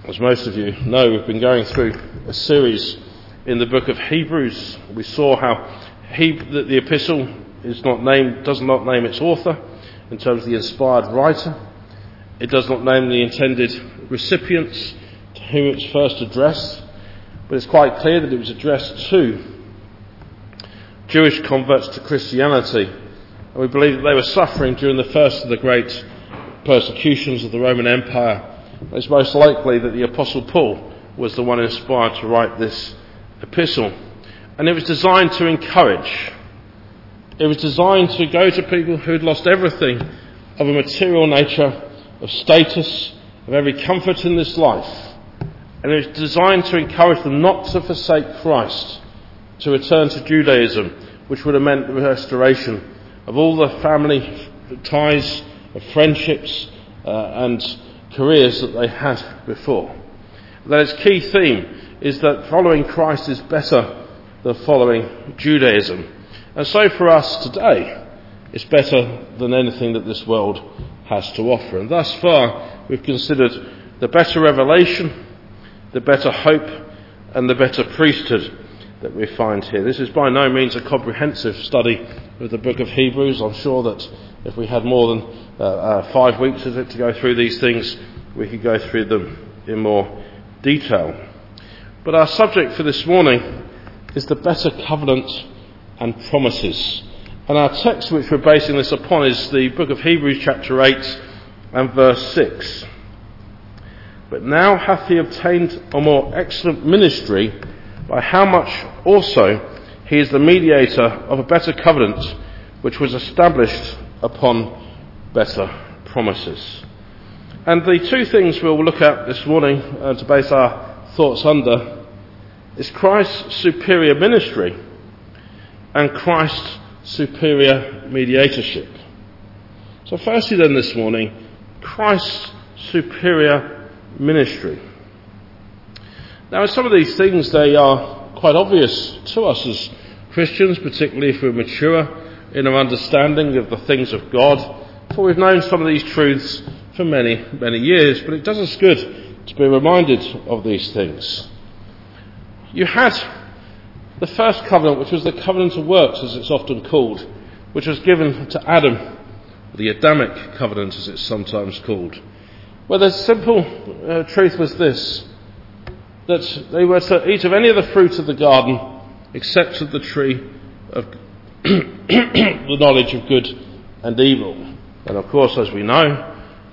As most of you know, we've been going through a series in the book of Hebrews. We saw how that the epistle does not name its author in terms of the inspired writer. It does not name the intended recipients to whom it's first addressed, but it's quite clear that it was addressed to Jewish converts to Christianity, and we believe that they were suffering during the first of the great persecutions of the Roman Empire. It's most likely that the Apostle Paul was the one inspired to write this epistle. And it was designed to encourage. It was designed to go to people who had lost everything of a material nature, of status, of every comfort in this life. And it was designed to encourage them not to forsake Christ, to return to Judaism, which would have meant the restoration of all the family ties, of friendships, and careers that they had before. That its key theme is that following Christ is better than following Judaism. And so for us today, it's better than anything that this world has to offer. And thus far, we've considered the better revelation, the better hope, and the better priesthood that we find here. This is by no means a comprehensive study of the book of Hebrews. I'm sure that if we had more than 5 weeks of it to go through these things, we could go through them in more detail. But our subject for this morning is the better covenant and promises. And our text which we're basing this upon is the book of Hebrews chapter 8 and verse 6. But now hath he obtained a more excellent ministry, by how much also he is the mediator of a better covenant, which was established upon better promises. And the two things we'll look at this morning to base our thoughts under is Christ's superior ministry and Christ's superior mediatorship. So firstly then this morning, Christ's superior ministry. Now some of these things, they are quite obvious to us as Christians, particularly if we're mature in our understanding of the things of God. For we've known some of these truths for many, many years, but it does us good to be reminded of these things. You had the first covenant, which was the covenant of works, as it's often called, which was given to Adam, the Adamic covenant, as it's sometimes called, where the simple truth was this, that they were to eat of any of the fruit of the garden except of the tree of the knowledge of good and evil. And of course, as we know,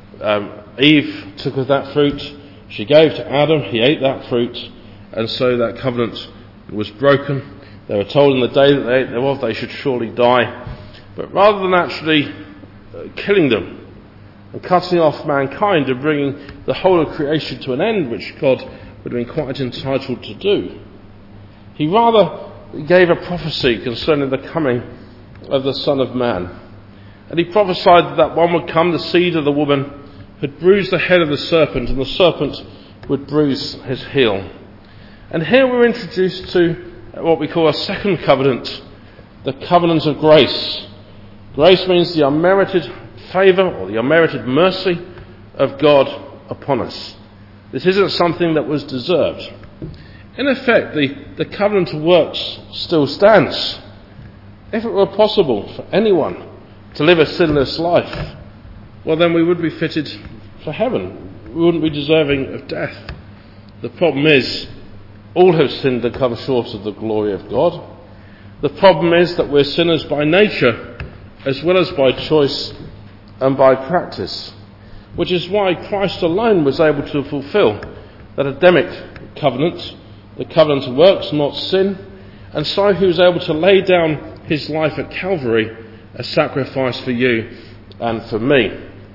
Eve took of that fruit, she gave to Adam, he ate that fruit, and so that covenant was broken. They were told in the day that they ate thereof they should surely die. But rather than actually killing them and cutting off mankind and bringing the whole of creation to an end, which God would have been quite entitled to do, he rather gave a prophecy concerning the coming of the Son of Man. And he prophesied that one would come, the seed of the woman, who'd bruise the head of the serpent, and the serpent would bruise his heel. And here we're introduced to what we call a second covenant, the covenant of grace. Grace means the unmerited favour or the unmerited mercy of God upon us. This isn't something that was deserved. In effect, the covenant of works still stands. If it were possible for anyone to live a sinless life, well then we would be fitted for heaven. We wouldn't be deserving of death. The problem is, all have sinned and come short of the glory of God. The problem is that we're sinners by nature, as well as by choice and by practice, which is why Christ alone was able to fulfill that Adamic covenant, the covenant of works, not sin, and so he was able to lay down his life at Calvary, a sacrifice for you and for me,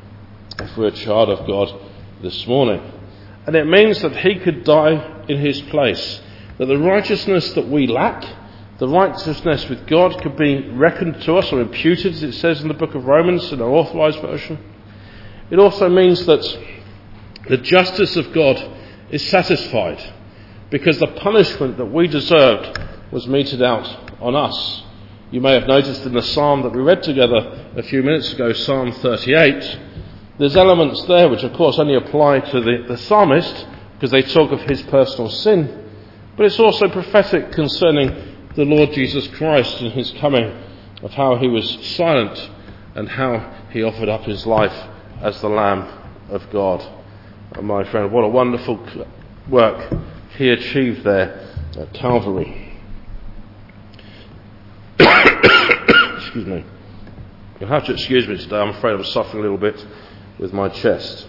if we're a child of God this morning. And it means that he could die in his place, that the righteousness that we lack, the righteousness with God, could be reckoned to us or imputed, as it says in the book of Romans in our authorised version. It also means that the justice of God is satisfied, because the punishment that we deserved was meted out on us. You may have noticed in the psalm that we read together a few minutes ago, Psalm 38, there's elements there which of course only apply to the psalmist, because they talk of his personal sin, but it's also prophetic concerning the Lord Jesus Christ and his coming, of how he was silent and how he offered up his life as the Lamb of God. And my friend, what a wonderful work he achieved there at Calvary. Excuse me. You'll have to excuse me today, I'm afraid I'm suffering a little bit with my chest.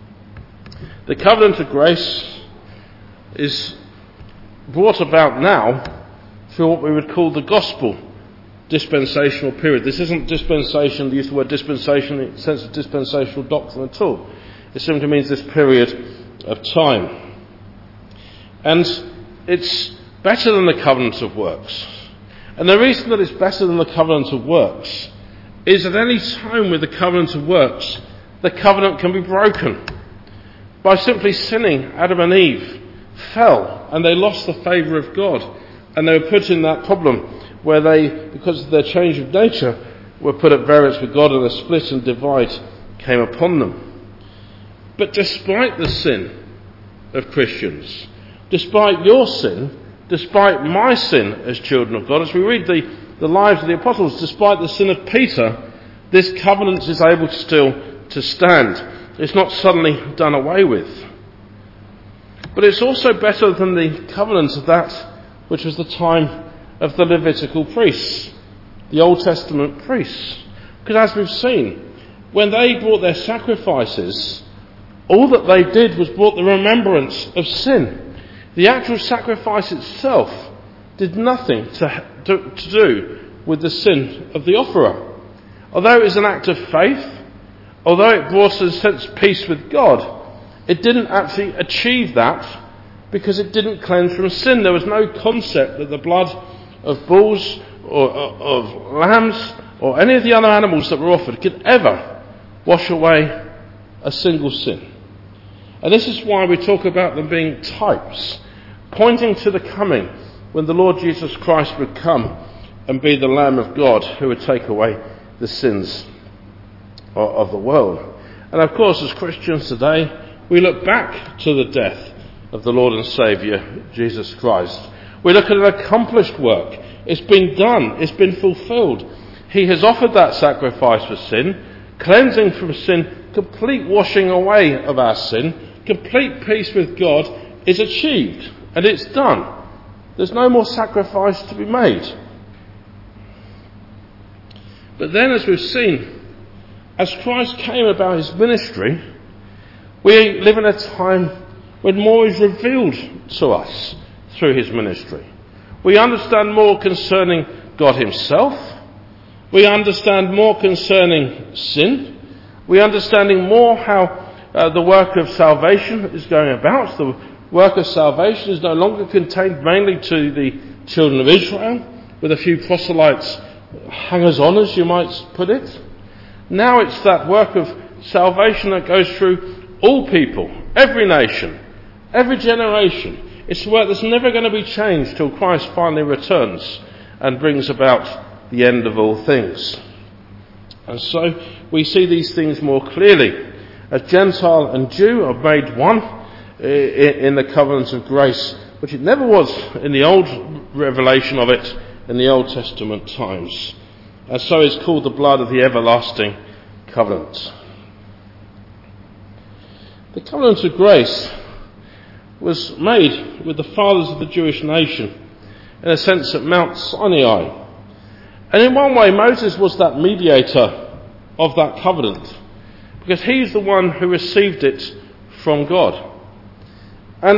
The covenant of grace is brought about now through what we would call the gospel dispensational period. This isn't dispensation, they use the word dispensation in the sense of dispensational doctrine at all. It simply means this period of time. And it's better than the covenant of works. And the reason that it's better than the covenant of works is at any time with the covenant of works, the covenant can be broken. By simply sinning, Adam and Eve fell and they lost the favour of God. And they were put in that problem where they, because of their change of nature, were put at variance with God, and a split and divide came upon them. But despite the sin of Christians, despite your sin, despite my sin as children of God, as we read the lives of the apostles, despite the sin of Peter, this covenant is able still to stand. It's not suddenly done away with. But it's also better than the covenant of that which was the time of the Levitical priests, the Old Testament priests. Because as we've seen, when they brought their sacrifices, all that they did was brought the remembrance of sin. The actual sacrifice itself did nothing to do with the sin of the offerer. Although it was an act of faith, although it brought a sense of peace with God, it didn't actually achieve that because it didn't cleanse from sin. There was no concept that the blood of bulls or of lambs or any of the other animals that were offered could ever wash away a single sin. And this is why we talk about them being types, pointing to the coming when the Lord Jesus Christ would come and be the Lamb of God who would take away the sins of the world. And of course, as Christians today, we look back to the death of the Lord and Saviour, Jesus Christ. We look at an accomplished work. It's been done. It's been fulfilled. He has offered that sacrifice for sin, cleansing from sin, complete washing away of our sin, complete peace with God is achieved. And it's done. There's no more sacrifice to be made. But then, as we've seen, as Christ came about his ministry, we live in a time when more is revealed to us through his ministry. We understand more concerning God himself. We understand more concerning sin. We understanding more how the work of salvation is going about. The work of salvation is no longer contained mainly to the children of Israel, with a few proselytes, hangers-on as you might put it. Now it's that work of salvation that goes through all people, every nation, every generation. It's a work that's never going to be changed till Christ finally returns and brings about the end of all things. And so we see these things more clearly. As Gentile and Jew are made one in the covenant of grace, which it never was in the old revelation of it in the Old Testament times. And so it's called the blood of the everlasting covenant. The covenant of grace was made with the fathers of the Jewish nation, in a sense, at Mount Sinai. And in one way, Moses was that mediator of that covenant, because he's the one who received it from God. And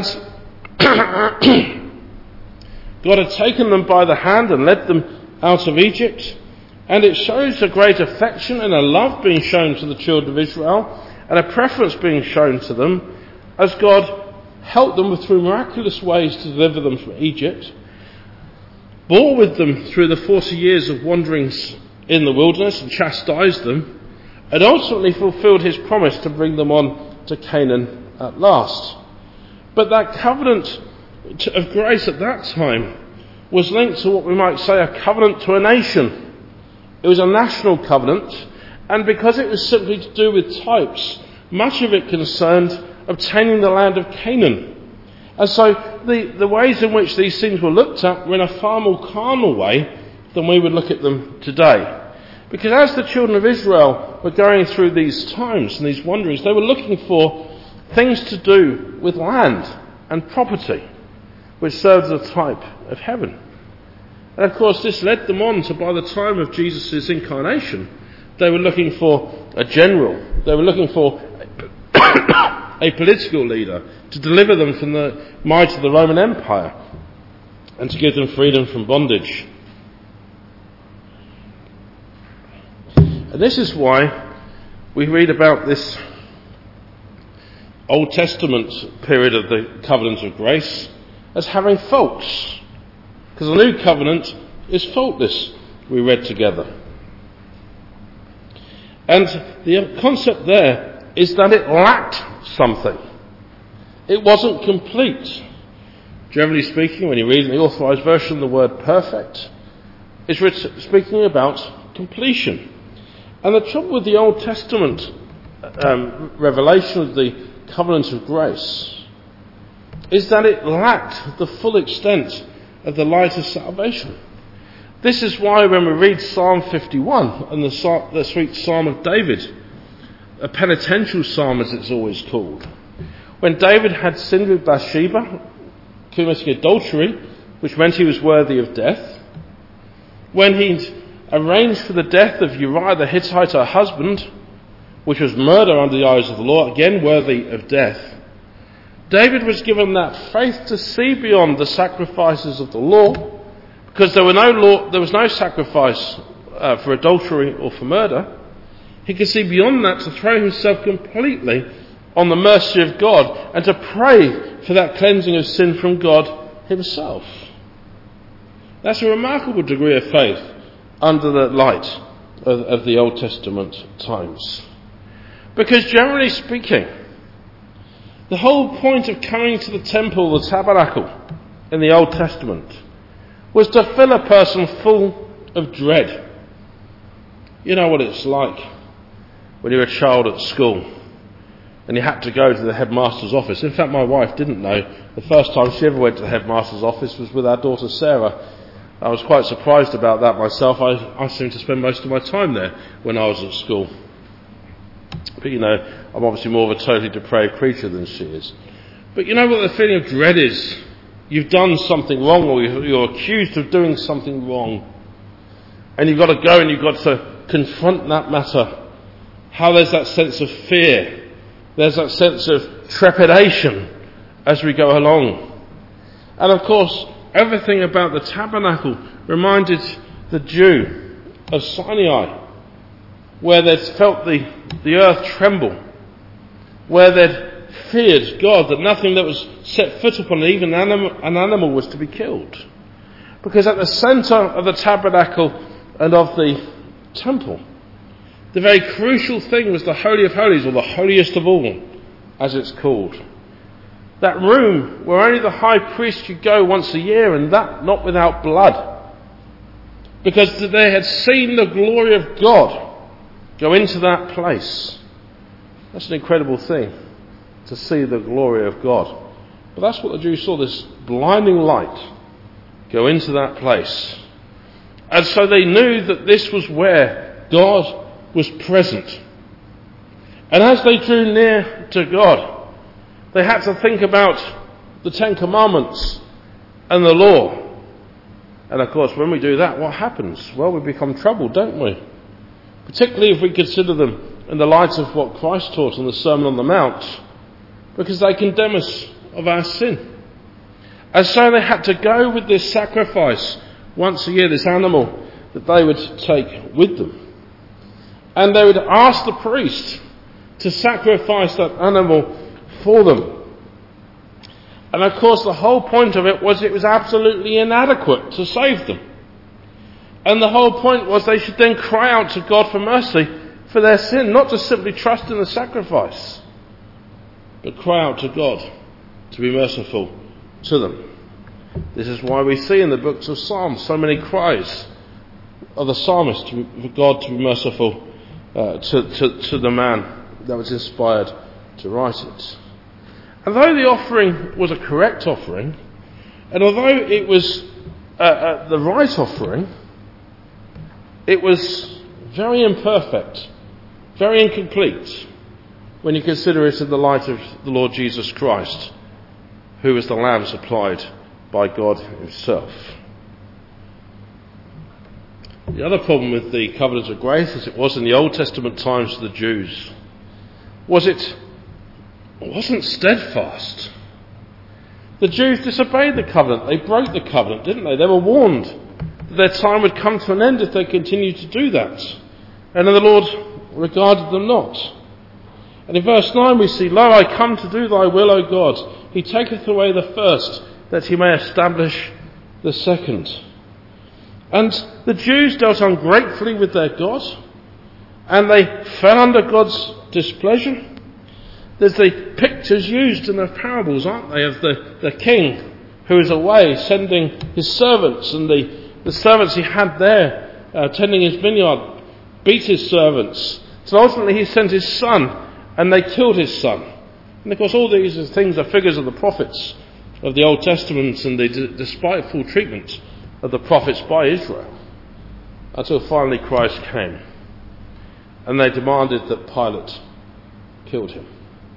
God had taken them by the hand and led them out of Egypt, and it shows a great affection and a love being shown to the children of Israel, and a preference being shown to them, as God helped them through miraculous ways to deliver them from Egypt, bore with them through the 40 years of wanderings in the wilderness and chastised them, and ultimately fulfilled his promise to bring them on to Canaan at last. But that covenant of grace at that time was linked to what we might say a covenant to a nation. It was a national covenant, and because it was simply to do with types, much of it concerned obtaining the land of Canaan. And so the ways in which these things were looked at were in a far more carnal way than we would look at them today. Because as the children of Israel were going through these times and these wanderings, they were looking for things to do with land and property, which served as a type of heaven. And of course this led them on to, by the time of Jesus' incarnation, they were looking for a general. They were looking for a political leader to deliver them from the might of the Roman Empire and to give them freedom from bondage. And this is why we read about this Old Testament period of the covenant of grace as having faults. Because the new covenant is faultless, we read together. And the concept there is that it lacked something. It wasn't complete. Generally speaking, when you read in the Authorised Version, the word perfect is speaking about completion. And the trouble with the Old Testament revelation of the covenant of grace is that it lacked the full extent of the light of salvation. This is why when we read Psalm 51 and the sweet Psalm of David, a penitential psalm as it's always called, when David had sinned with Bathsheba, committing adultery, which meant he was worthy of death, when he'd arranged for the death of Uriah the Hittite, her husband, which was murder under the eyes of the law, again worthy of death, David was given that faith to see beyond the sacrifices of the law, because there was no sacrifice for adultery or for murder. He could see beyond that to throw himself completely on the mercy of God and to pray for that cleansing of sin from God himself. That's a remarkable degree of faith under the light of the Old Testament times. Because generally speaking, the whole point of coming to the temple, the tabernacle, in the Old Testament, was to fill a person full of dread. You know what it's like when you're a child at school and you had to go to the headmaster's office. In fact, my wife didn't know. The first time she ever went to the headmaster's office was with our daughter Sarah. I was quite surprised about that myself. I seemed to spend most of my time there when I was at school. But you know, I'm obviously more of a totally depraved creature than she is. But you know what the feeling of dread is? You've done something wrong, or you're accused of doing something wrong. And you've got to go and you've got to confront that matter. How there's that sense of fear. There's that sense of trepidation as we go along. And of course, everything about the tabernacle reminded the Jew of Sinai, where they'd felt the earth tremble, where they'd feared God, that nothing that was set foot upon, even an animal, was to be killed. Because at the centre of the tabernacle and of the temple, the very crucial thing was the Holy of Holies, or the holiest of all, as it's called. That room where only the high priest could go once a year, and that not without blood. Because they had seen the glory of God go into that place. That's an incredible thing, to see the glory of God. But that's what the Jews saw, this blinding light go into that place. And so they knew that this was where God was present. And as they drew near to God, they had to think about the Ten Commandments and the law. And of course, when we do that, what happens? Well, we become troubled, don't we? Particularly if we consider them in the light of what Christ taught in the Sermon on the Mount, because they condemn us of our sin. And so they had to go with this sacrifice once a year, this animal that they would take with them. And they would ask the priest to sacrifice that animal for them. And of course the whole point of it was absolutely inadequate to save them. And the whole point was they should then cry out to God for mercy for their sin, not to simply trust in the sacrifice, but cry out to God to be merciful to them. This is why we see in the books of Psalms so many cries of the psalmist for God to be merciful to the man that was inspired to write it. although the offering was a correct offering, and although it was the right offering, it was very imperfect, very incomplete, when you consider it in the light of the Lord Jesus Christ, who was the lamb supplied by God himself. The other problem with the covenant of grace, as it was in the Old Testament times of the Jews, was it wasn't steadfast. The Jews disobeyed the covenant. They broke the covenant, didn't they? They were warned that their time would come to an end if they continued to do that. And then the Lord regarded them not. And in verse 9 we see, "Lo, I come to do thy will, O God. He taketh away the first, that he may establish the second." And the Jews dealt ungratefully with their God, and they fell under God's displeasure. There's the pictures used in the parables, aren't they, of the king who is away sending his servants, and the servants he had there tending his vineyard beat his servants. So ultimately he sent his son, and they killed his son. And of course all these things are figures of the prophets of the Old Testament and the despiteful treatment of the prophets by Israel, until finally Christ came and they demanded that Pilate killed him.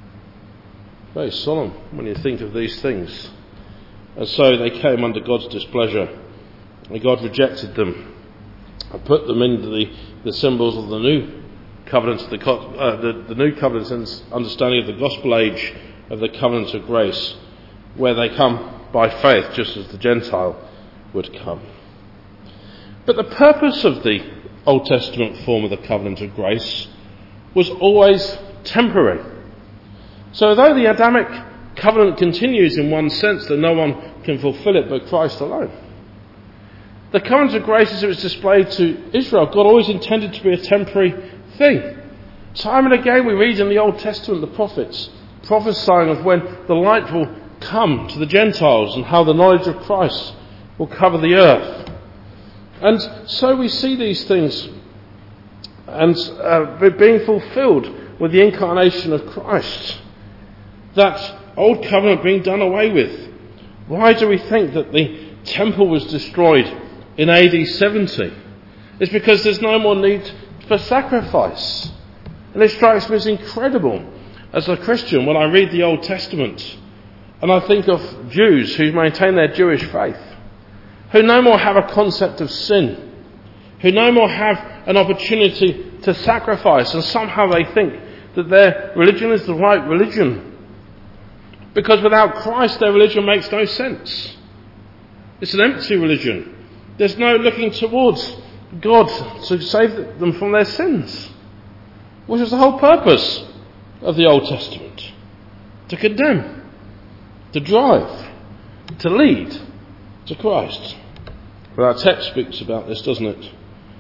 Very solemn when you think of these things. And so they came under God's displeasure, and God rejected them and put them into the symbols of the new covenant, the new covenant and understanding of the gospel age of the covenant of grace, where they come by faith just as the Gentile would come. But the purpose of the Old Testament form of the covenant of grace was always temporary. So although the Adamic covenant continues in one sense, that no one can fulfill it but Christ alone, the covenant of grace as it was displayed to Israel, God always intended to be a temporary thing. Time and again we read in the Old Testament the prophets prophesying of when the light will come to the Gentiles and how the knowledge of Christ will cover the earth. And so we see these things and being fulfilled with the incarnation of Christ. That old covenant being done away with. Why do we think that the temple was destroyed in AD 70? It's because there's no more need for sacrifice. And it strikes me as incredible as a Christian when I read the Old Testament and I think of Jews who maintain their Jewish faith, who no more have a concept of sin, who no more have an opportunity to sacrifice, and somehow they think that their religion is the right religion. Because without Christ their religion makes no sense. It's an empty religion. There's no looking towards God to save them from their sins, which is the whole purpose of the Old Testament. To condemn, to drive, to lead to Christ. But our text speaks about this, doesn't it?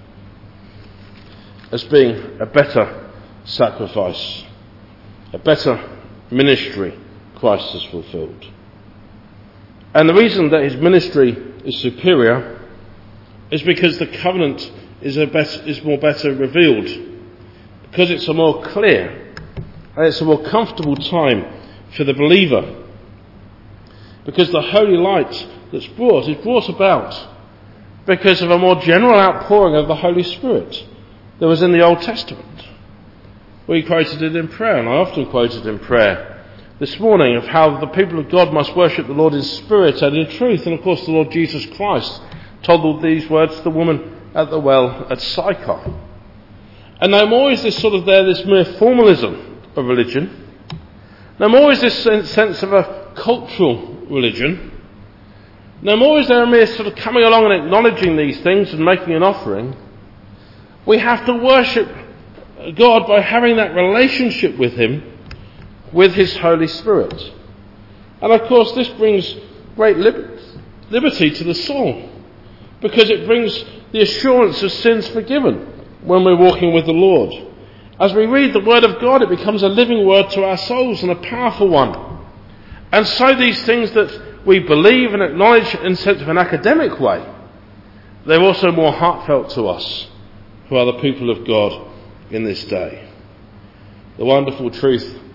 As being a better sacrifice, a better ministry Christ has fulfilled. And the reason that his ministry is superior is because the covenant is more better revealed, because it's a more clear and it's a more comfortable time for the believer, because the holy light that's brought is brought about because of a more general outpouring of the Holy Spirit that was in the Old Testament. We quoted it in prayer, and I often quoted in prayer this morning of how the people of God must worship the Lord in spirit and in truth. And of course the Lord Jesus Christ told all these words to the woman at the well at Sychar. And no more is this this mere formalism of religion. No more is this sense of a cultural religion. No more is there a mere coming along and acknowledging these things and making an offering. We have to worship God by having that relationship with him, with his Holy Spirit. And of course this brings great liberty to the soul, because it brings the assurance of sins forgiven when we're walking with the Lord. As we read the Word of God, it becomes a living word to our souls, and a powerful one. And so these things that we believe and acknowledge in sense of an academic way, they're also more heartfelt to us who are the people of God in this day. The wonderful truth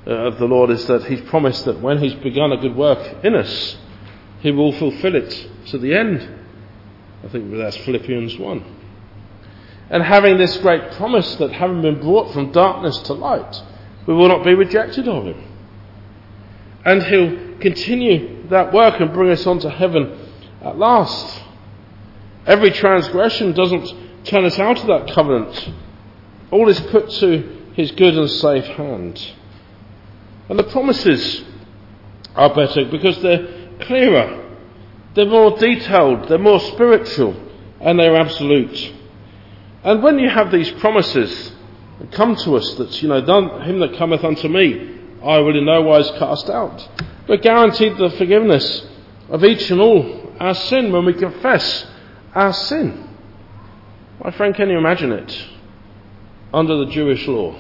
of the Lord is that he's promised that when he's begun a good work in us, he will fulfill it to the end. I think that's Philippians 1. And having this great promise that having been brought from darkness to light, we will not be rejected of him. And he'll continue that work and bring us on to heaven at last. Every transgression doesn't turn us out of that covenant. All is put to his good and safe hand. And the promises are better because they're clearer, they're more detailed, they're more spiritual, and they're absolute. And when you have these promises that come to us that, him that cometh unto me, I will in no wise cast out. We're guaranteed the forgiveness of each and all our sin when we confess our sin. My friend, can you imagine it? Under the Jewish law,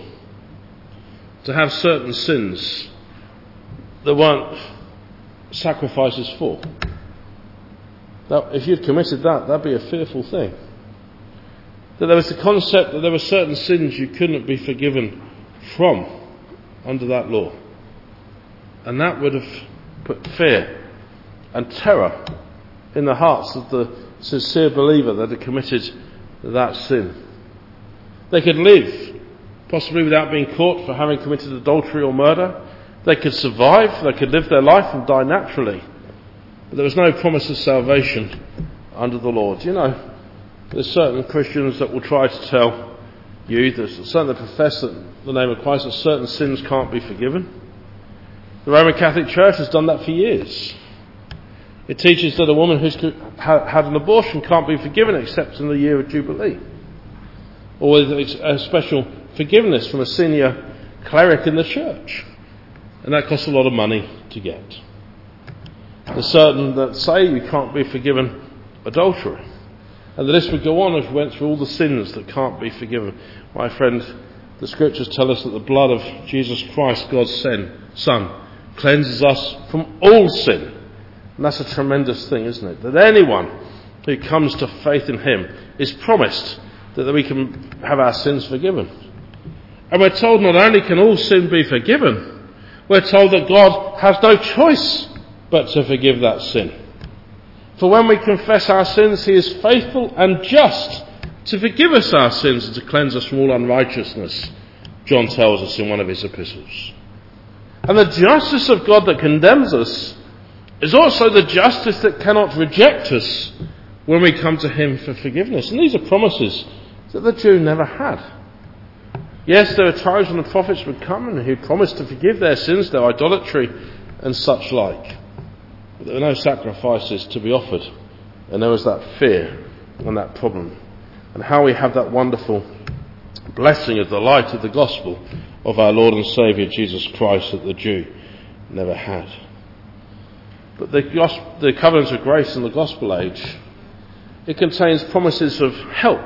to have certain sins there weren't sacrifices for. Now, if you'd committed that'd be a fearful thing. That there was the concept that there were certain sins you couldn't be forgiven from under that law. And that would have put fear and terror in the hearts of the sincere believer that had committed that sin. They could live, possibly without being caught for having committed adultery or murder. They could survive, they could live their life and die naturally. But there was no promise of salvation under the Lord. There's certain Christians that will try to tell you, there's certain that profess that the name of Christ, that certain sins can't be forgiven. The Roman Catholic Church has done that for years. It teaches that a woman who's had an abortion can't be forgiven except in the year of Jubilee, or with a special forgiveness from a senior cleric in the church. And that costs a lot of money to get. There's certain that say you can't be forgiven adultery. And the list would go on if we went through all the sins that can't be forgiven. My friend, the scriptures tell us that the blood of Jesus Christ, God's Son, cleanses us from all sin. And that's a tremendous thing, isn't it? That anyone who comes to faith in him is promised that we can have our sins forgiven. And we're told not only can all sin be forgiven, we're told that God has no choice but to forgive that sin. For when we confess our sins, he is faithful and just to forgive us our sins and to cleanse us from all unrighteousness, John tells us in one of his epistles. And the justice of God that condemns us is also the justice that cannot reject us when we come to him for forgiveness. And these are promises that the Jew never had. Yes, there are times when the prophets would come and he'd promise to forgive their sins, their idolatry and such like. But there were no sacrifices to be offered. And there was that fear and that problem. And how we have that wonderful blessing of the light of the gospel of our Lord and Saviour Jesus Christ that the Jew never had. But the covenant of grace in the gospel age, it contains promises of help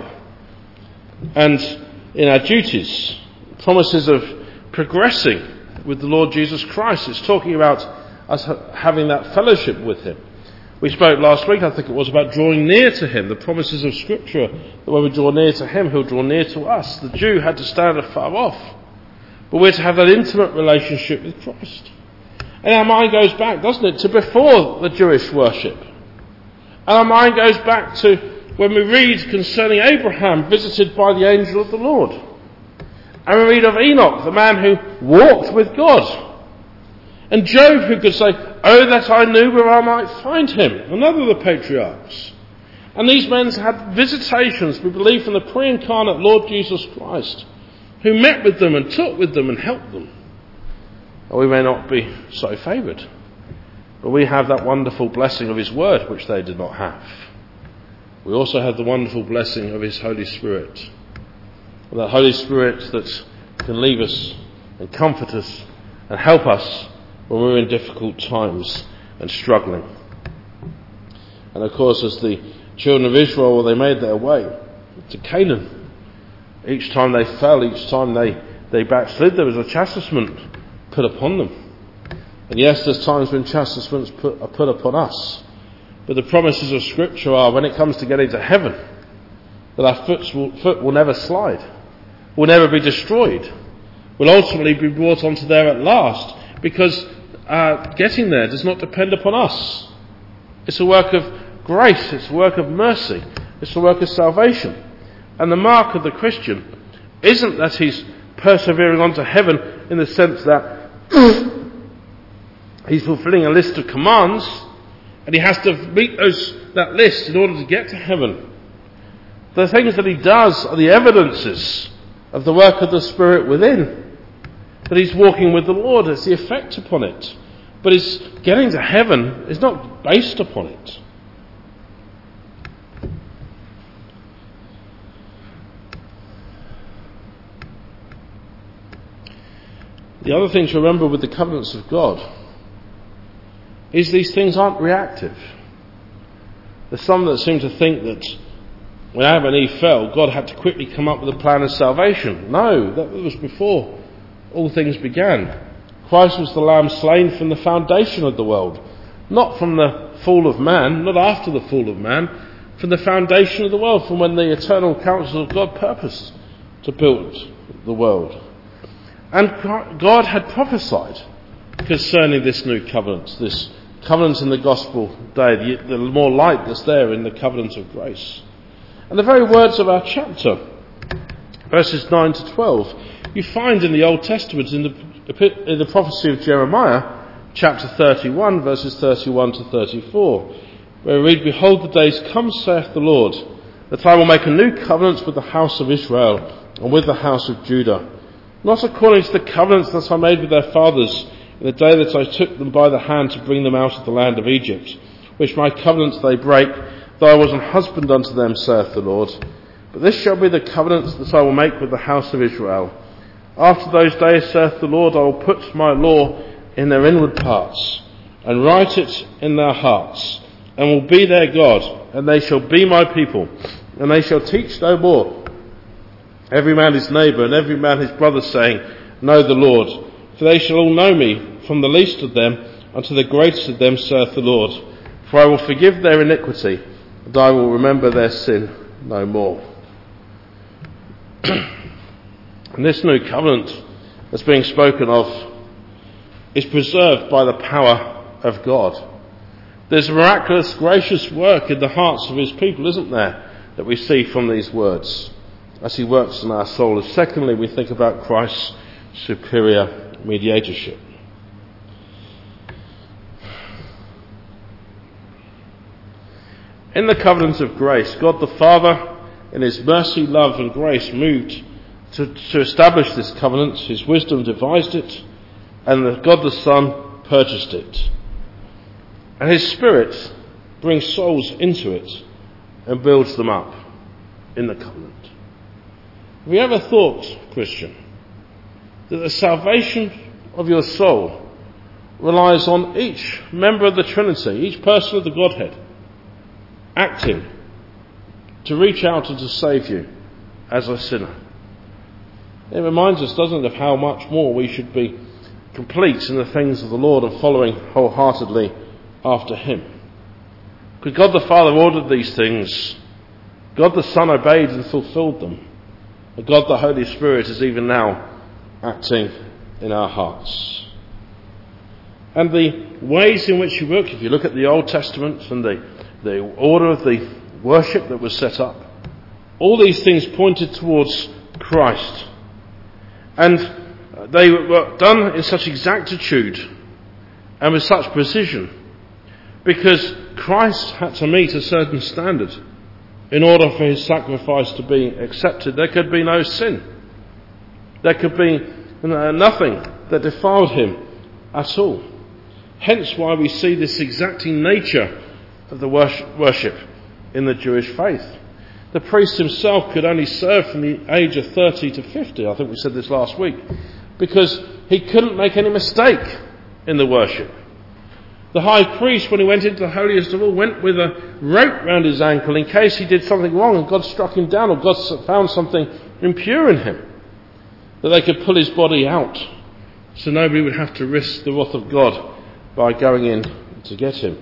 and in our duties, promises of progressing with the Lord Jesus Christ. It's talking about us having that fellowship with him. We spoke last week, I think it was, about drawing near to him, the promises of Scripture, that when we draw near to him, he'll draw near to us. The Jew had to stand afar off, but we're to have that intimate relationship with Christ. And our mind goes back, doesn't it, to before the Jewish worship. And our mind goes back to when we read concerning Abraham visited by the angel of the Lord. And we read of Enoch, the man who walked with God. And Job, who could say, "Oh, that I knew where I might find him," another of the patriarchs. And these men had visitations, we believe, from the pre-incarnate Lord Jesus Christ, who met with them and talked with them and helped them. And we may not be so favoured, but we have that wonderful blessing of his word, which they did not have. We also have the wonderful blessing of his Holy Spirit. And that Holy Spirit that can leave us and comfort us and help us when we're in difficult times and struggling. And of course, as the children of Israel, they made their way to Canaan, each time they fell, each time they backslid, there was a chastisement put upon them. And yes, there's times when chastisements are put upon us. But the promises of Scripture are, when it comes to getting to heaven, that our foot will never slide, will never be destroyed, will ultimately be brought onto there at last, because getting there does not depend upon us. It's a work of grace, it's a work of mercy, it's a work of salvation. And the mark of the Christian isn't that he's persevering onto heaven in the sense that he's fulfilling a list of commands and he has to meet that list in order to get to heaven. The things that he does are the evidences of the work of the Spirit within, that he's walking with the Lord. It's the effect upon it. But his getting to heaven is not based upon it. The other thing to remember with the covenants of God is these things aren't reactive. There's some that seem to think that when Adam and Eve fell, God had to quickly come up with a plan of salvation. No, that was before all things began. Christ was the Lamb slain from the foundation of the world, not from the fall of man, not after the fall of man, from the foundation of the world, from when the eternal counsel of God purposed to build the world. And God had prophesied concerning this new covenant, this covenant in the gospel day, the more light that's there in the covenant of grace. And the very words of our chapter, verses 9 to 12, you find in the Old Testament in the prophecy of Jeremiah, chapter 31, verses 31 to 34, where we read, "Behold, the days come, saith the Lord, that I will make a new covenant with the house of Israel and with the house of Judah, not according to the covenants that I made with their fathers in the day that I took them by the hand to bring them out of the land of Egypt, which my covenants they break, though I was an husband unto them, saith the Lord. But this shall be the covenant that I will make with the house of Israel. After those days, saith the Lord, I will put my law in their inward parts, and write it in their hearts, and will be their God, and they shall be my people, and they shall teach no more every man his neighbour, and every man his brother, saying, Know the Lord. For they shall all know me, from the least of them unto the greatest of them, saith the Lord. For I will forgive their iniquity, and I will remember their sin no more." And this new covenant that's being spoken of is preserved by the power of God. There's a miraculous, gracious work in the hearts of his people, isn't there, that we see from these words as he works in our soul. Secondly, we think about Christ's superior mediatorship. In the covenant of grace, God the Father, in his mercy, love and grace, moved to establish this covenant. His wisdom devised it, and God the Son purchased it. And his Spirit brings souls into it and builds them up in the covenant. Have you ever thought, Christian, that the salvation of your soul relies on each member of the Trinity, each person of the Godhead, acting to reach out and to save you as a sinner? It reminds us, doesn't it, of how much more we should be complete in the things of the Lord and following wholeheartedly after him. Because God the Father ordered these things, God the Son obeyed and fulfilled them, and God the Holy Spirit is even now acting in our hearts. And the ways in which he worked, if you look at the Old Testament and the order of the worship that was set up, all these things pointed towards Christ. And they were done in such exactitude and with such precision because Christ had to meet a certain standard in order for his sacrifice to be accepted. There could be no sin. There could be nothing that defiled him at all. Hence why we see this exacting nature of the worship in the Jewish faith. The priest himself could only serve from the age of 30 to 50, I think we said this last week, because he couldn't make any mistake in the worship. The high priest, when he went into the holiest of all, went with a rope round his ankle in case he did something wrong and God struck him down or God found something impure in him, that they could pull his body out so nobody would have to risk the wrath of God by going in to get him.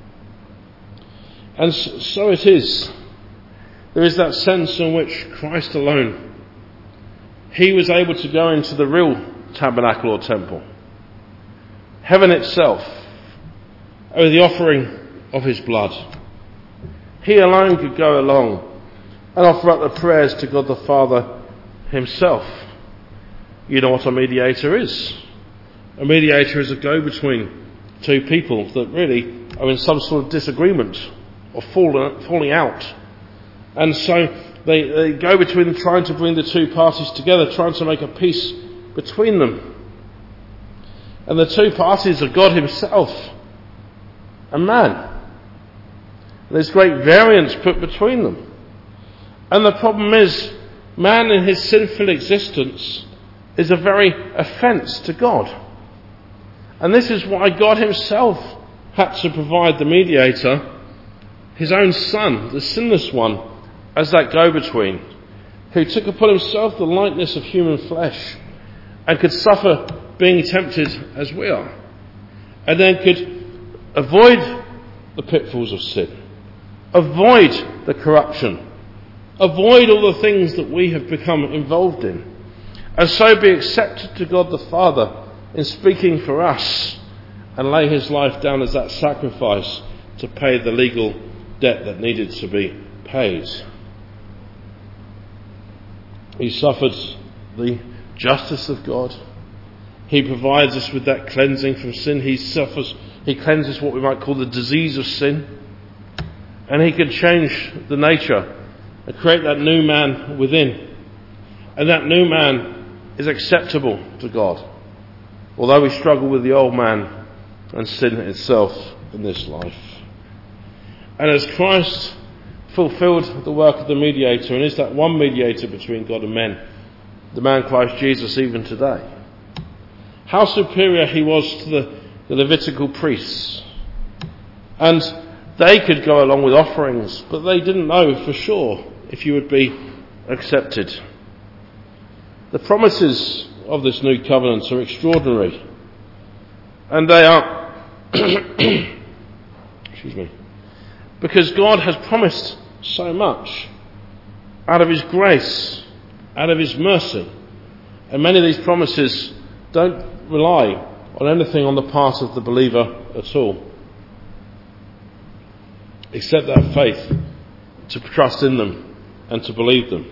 And so it is. There is that sense in which Christ alone, he was able to go into the real tabernacle or temple. Heaven itself, over the offering of his blood. He alone could go along and offer up the prayers to God the Father himself. You know what a mediator is. A mediator is a go-between two people that really are in some sort of disagreement or falling out. And so they go between them, trying to bring the two parties together, trying to make a peace between them. And the two parties are God himself and man. And there's great variance put between them. And the problem is, man in his sinful existence is a very offence to God. And this is why God himself had to provide the mediator, his own Son, the sinless one, as that go-between, who took upon himself the likeness of human flesh and could suffer being tempted as we are, and then could avoid the pitfalls of sin, avoid the corruption, avoid all the things that we have become involved in, and so be accepted to God the Father in speaking for us, and lay his life down as that sacrifice to pay the legal debt that needed to be paid. He suffered the justice of God. He provides us with that cleansing from sin. He cleanses what we might call the disease of sin. And he can change the nature and create that new man within. And that new man is acceptable to God, although we struggle with the old man and sin itself in this life. And as Christ fulfilled the work of the mediator and is that one mediator between God and men, the man Christ Jesus even today, how superior he was to the Levitical priests. And they could go along with offerings, but they didn't know for sure if you would be accepted. The promises of this new covenant are extraordinary. And they are excuse me, because God has promised so much out of his grace, out of his mercy. And many of these promises don't rely on anything on the part of the believer at all, except that faith to trust in them and to believe them.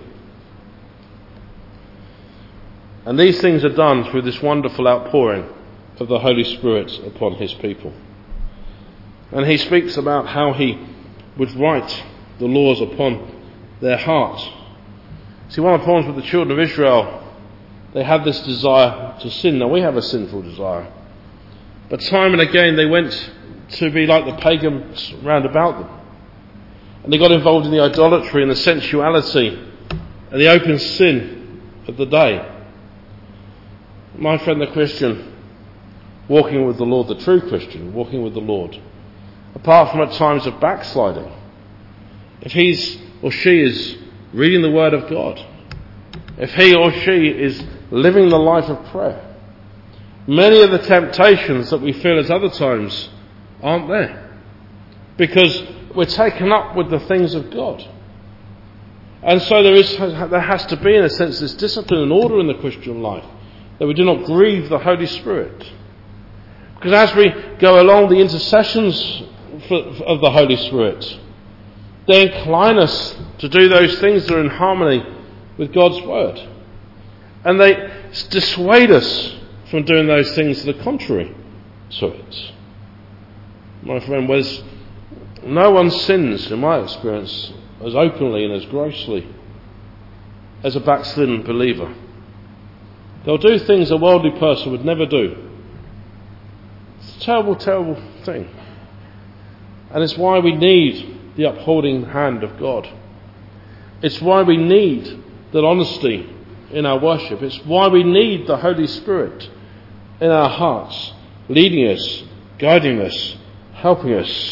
And these things are done through this wonderful outpouring of the Holy Spirit upon his people. And he speaks about how he would write the laws upon their heart. See, one of the problems with the children of Israel, they had this desire to sin. Now, we have a sinful desire. But time and again they went to be like the pagans round about them. And they got involved in the idolatry and the sensuality and the open sin of the day. My friend the Christian, walking with the Lord, the true Christian, walking with the Lord, apart from at times of backsliding, if he's or she is reading the Word of God, if he or she is living the life of prayer, many of the temptations that we feel at other times aren't there, because we're taken up with the things of God. And so there has to be, in a sense, this discipline and order in the Christian life, that we do not grieve the Holy Spirit. Because as we go along, the intercessions of the Holy Spirit, they incline us to do those things that are in harmony with God's Word. And they dissuade us from doing those things that are contrary to it. My friend, no one sins, in my experience, as openly and as grossly as a backslidden believer. They'll do things a worldly person would never do. It's a terrible, terrible thing. And it's why we need the upholding hand of God. It's why we need that honesty in our worship. It's why we need the Holy Spirit in our hearts, leading us, guiding us, helping us.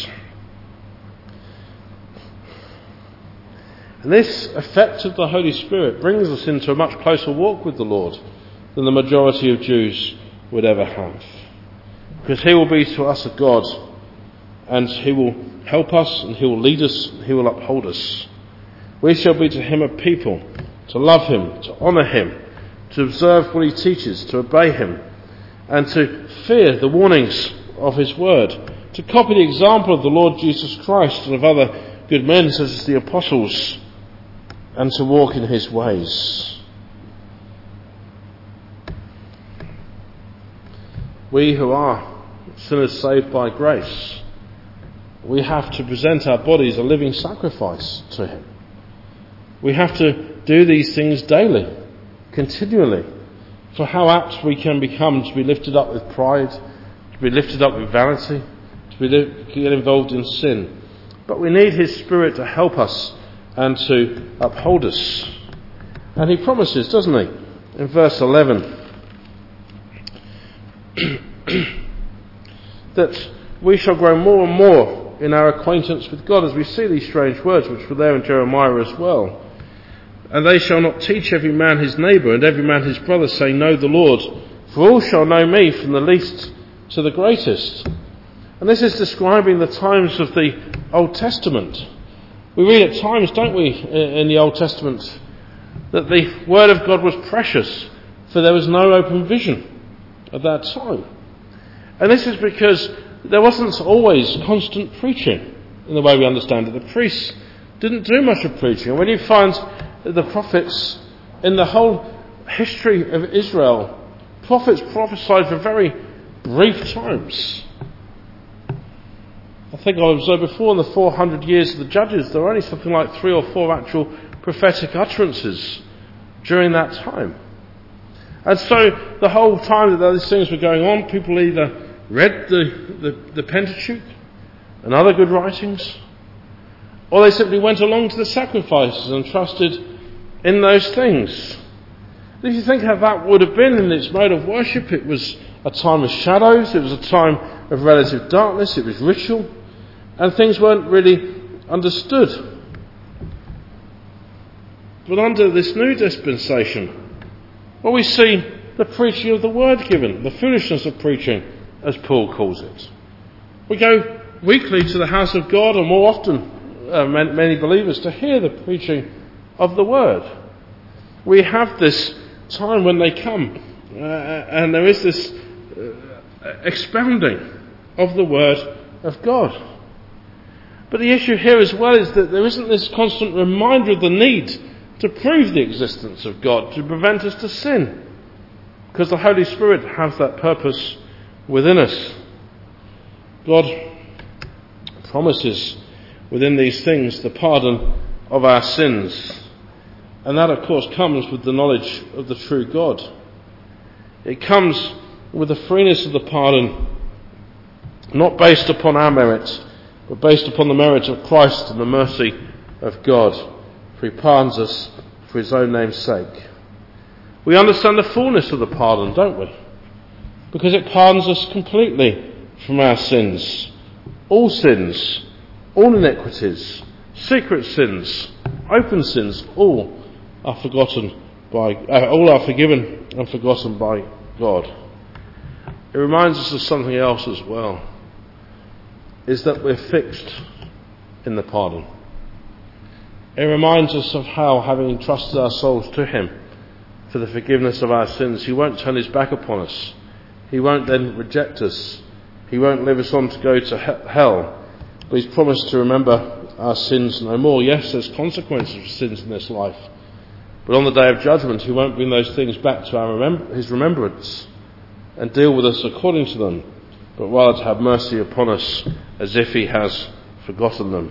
And this effect of the Holy Spirit brings us into a much closer walk with the Lord than the majority of Jews would ever have. Because he will be to us a God, and he will help us, and he will lead us, and he will uphold us. We shall be to him a people to love him, to honour him, to observe what he teaches, to obey him, and to fear the warnings of his word, to copy the example of the Lord Jesus Christ and of other good men such as the apostles, and to walk in his ways. We who are sinners saved by grace, we have to present our bodies a living sacrifice to him. We have to do these things daily, continually. For how apt we can become to be lifted up with pride, to be lifted up with vanity, to get involved in sin. But we need his Spirit to help us and to uphold us. And he promises, doesn't he, in verse 11, that we shall grow more and more in our acquaintance with God, as we see these strange words which were there in Jeremiah as well. And they shall not teach every man his neighbour and every man his brother, saying, Know the Lord, for all shall know me, from the least to the greatest. And this is describing the times of the Old Testament. We read at times, don't we, in the Old Testament, that the Word of God was precious, for there was no open vision at that time. And this is because there wasn't always constant preaching in the way we understand it. The priests didn't do much of preaching. And when you find the prophets in the whole history of Israel, prophets prophesied for very brief times. I think I observed before, in the 400 years of the Judges, there were only something like 3 or 4 actual prophetic utterances during that time. And so the whole time that these things were going on, people either read the Pentateuch and other good writings, or they simply went along to the sacrifices and trusted in those things. If you think how that would have been in its mode of worship, it was a time of shadows, it was a time of relative darkness, it was ritual, and things weren't really understood. But under this new dispensation, well, we see the preaching of the word given, the foolishness of preaching, as Paul calls it. We go weekly to the house of God, or more often, many believers, to hear the preaching of the word. We have this time when they come, and there is this expounding of the word of God. But the issue here as well is that there isn't this constant reminder of the need to prove the existence of God, to prevent us to sin, because the Holy Spirit has that purpose within us. God promises within these things the pardon of our sins, and that of course comes with the knowledge of the true God. It comes with the freeness of the pardon, not based upon our merit, but based upon the merit of Christ and the mercy of God, for he pardons us for his own name's sake. We understand the fullness of the pardon, don't we? Because it pardons us completely from our sins, all iniquities, secret sins, open sins, all are forgiven and forgotten by God. It reminds us of something else as well, is that we're fixed in the pardon. It reminds us of how, having entrusted our souls to him for the forgiveness of our sins, he won't turn his back upon us. He won't then reject us. He won't leave us on to go to hell. But he's promised to remember our sins no more. Yes, there's consequences for sins in this life. But on the day of judgment, he won't bring those things back to his remembrance and deal with us according to them, but rather to have mercy upon us as if he has forgotten them.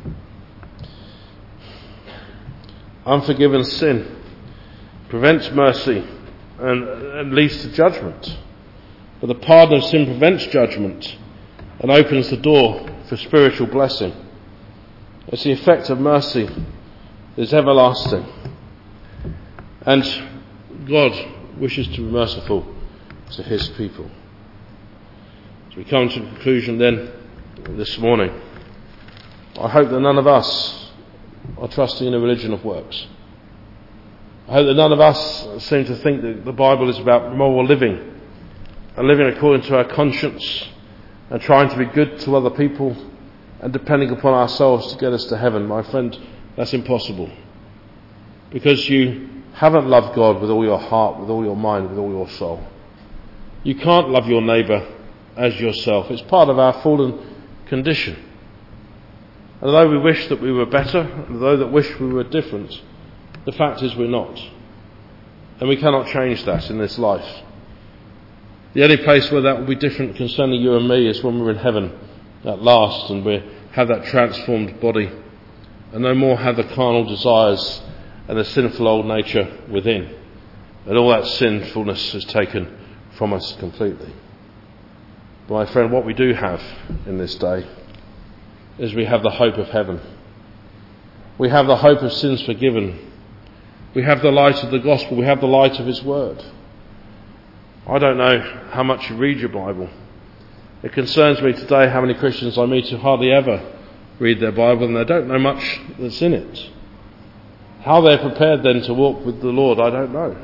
Unforgiven sin prevents mercy and leads to judgment. But the pardon of sin prevents judgment and opens the door for spiritual blessing. It's the effect of mercy is everlasting. And God wishes to be merciful to his people. As we come to a conclusion then this morning, I hope that none of us are trusting in a religion of works. I hope that none of us seem to think that the Bible is about moral living and living according to our conscience and trying to be good to other people and depending upon ourselves to get us to heaven. My friend, that's impossible. Because you haven't loved God with all your heart, with all your mind, with all your soul. You can't love your neighbour as yourself. It's part of our fallen condition. And although we wish that we were better, and although that wish we were different, the fact is we're not. And we cannot change that in this life. The only place where that will be different concerning you and me is when we're in heaven at last, and we have that transformed body and no more have the carnal desires and the sinful old nature within, and all that sinfulness is taken from us completely. But my friend, what we do have in this day is we have the hope of heaven. We have the hope of sins forgiven. We have the light of the gospel. We have the light of his word. I don't know how much you read your Bible. It concerns me today how many Christians I meet who hardly ever read their Bible, and they don't know much that's in it. How they're prepared then to walk with the Lord, I don't know.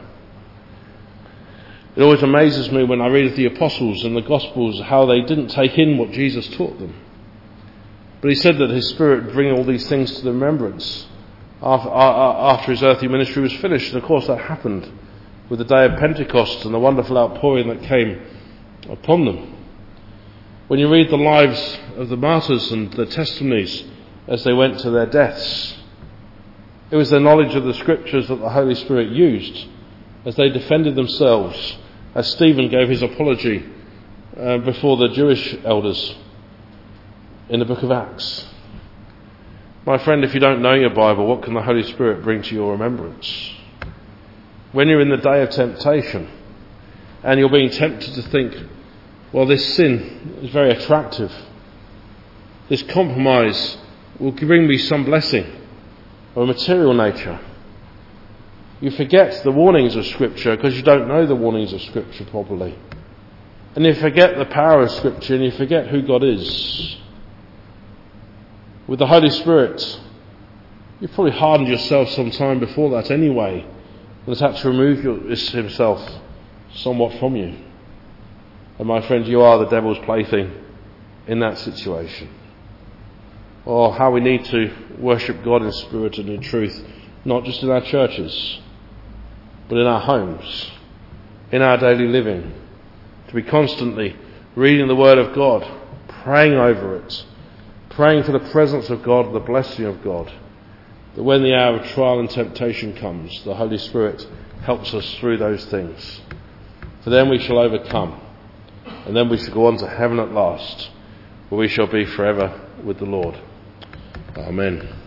It always amazes me when I read of the apostles and the Gospels how they didn't take in what Jesus taught them. But he said that his Spirit would bring all these things to the remembrance after his earthly ministry was finished. And of course that happened with the day of Pentecost and the wonderful outpouring that came upon them. When you read the lives of the martyrs and their testimonies as they went to their deaths, it was their knowledge of the Scriptures that the Holy Spirit used as they defended themselves, as Stephen gave his apology before the Jewish elders in the book of Acts. My friend, if you don't know your Bible, what can the Holy Spirit bring to your remembrance? When you're in the day of temptation and you're being tempted to think, well, this sin is very attractive, this compromise will bring me some blessing of a material nature, you forget the warnings of Scripture because you don't know the warnings of Scripture properly. And you forget the power of Scripture and you forget who God is. With the Holy Spirit, you've probably hardened yourself some time before that anyway, and has had to remove himself somewhat from you. And my friend, you are the devil's plaything in that situation. Or how we need to worship God in spirit and in truth, not just in our churches, but in our homes, in our daily living, to be constantly reading the Word of God, praying over it, praying for the presence of God, the blessing of God, that when the hour of trial and temptation comes, the Holy Spirit helps us through those things. For then we shall overcome, and then we shall go on to heaven at last, where we shall be forever with the Lord. Amen.